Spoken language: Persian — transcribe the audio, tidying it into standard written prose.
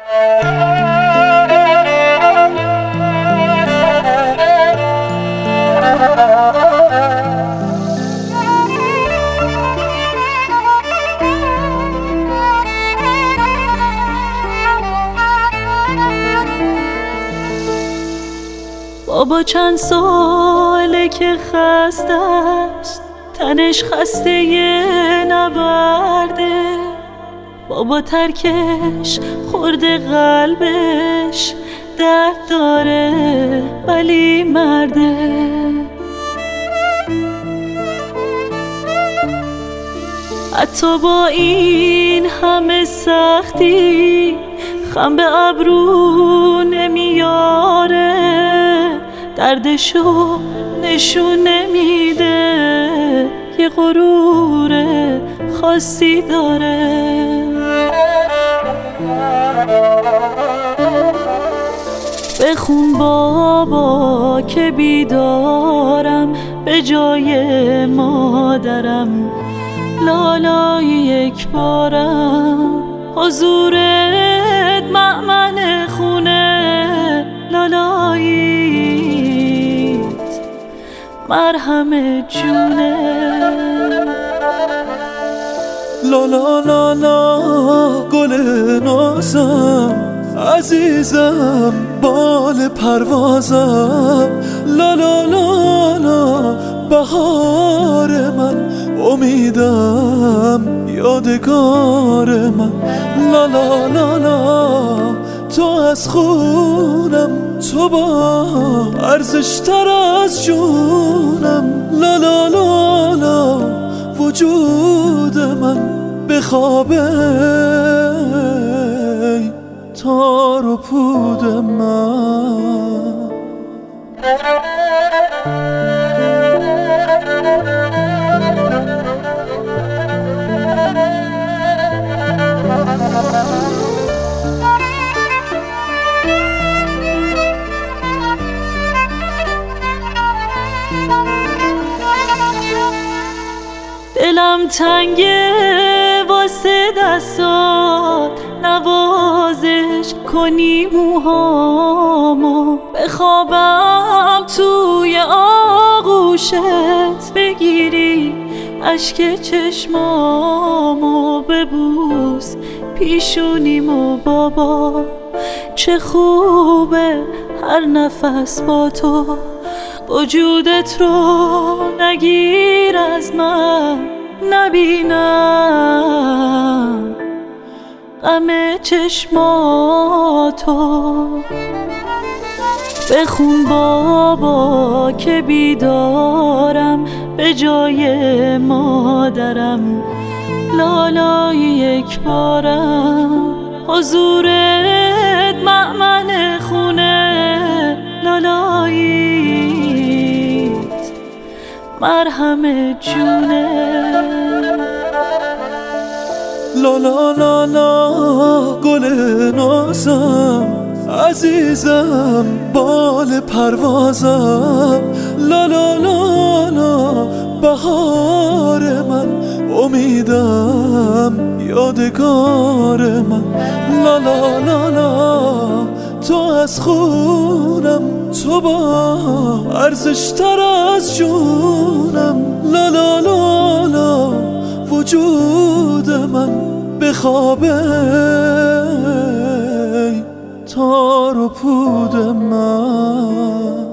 بابا چند ساله که خسته است، تنش خسته نبرده. بابا ترکش خورده قلبش، درد داره ولی مرده. حتی با این همه سختی خم به ابرو نمیاره، دردشو نشون نمیده، یه غرور خاصی داره. بخون بابا که بیدارم، به جای مادرم لالای یک بارم. حضورت مأمن خونه، لالاییت مرهم جونه. لالا لالا گل نازم، عزیزم بال پروازم. لالا لالا بهار من، امیدم یادگار من. لالا لالا تو از خونم، تو با ارزشتر از جونم. لالا لالا وجود من بخوابه، تار و پود من. دلم تنگه واسه دستات، نوازش کنی موهامو. بخوابم توی آغوشت، بگیری اشک چشمامو. ببوس پیشونیمو بابا، چه خوبه هر نفس با تو. وجودت رو نگیر از من، نبینم غم چشماتو. بخون بابا که بیدارم، به جای مادرم لالای یک بارم. حضورت مأمن خونه، لالاییت مرهم جونه. لالا لالا گل نازم، عزیزم بال پروازم. لالا لالا بهار من، امیدم یادگار من. لالا لالا تو از خونم، تو با ارزشتر از جونم. لالا لالا وجود من بخوابه، تار و پود من.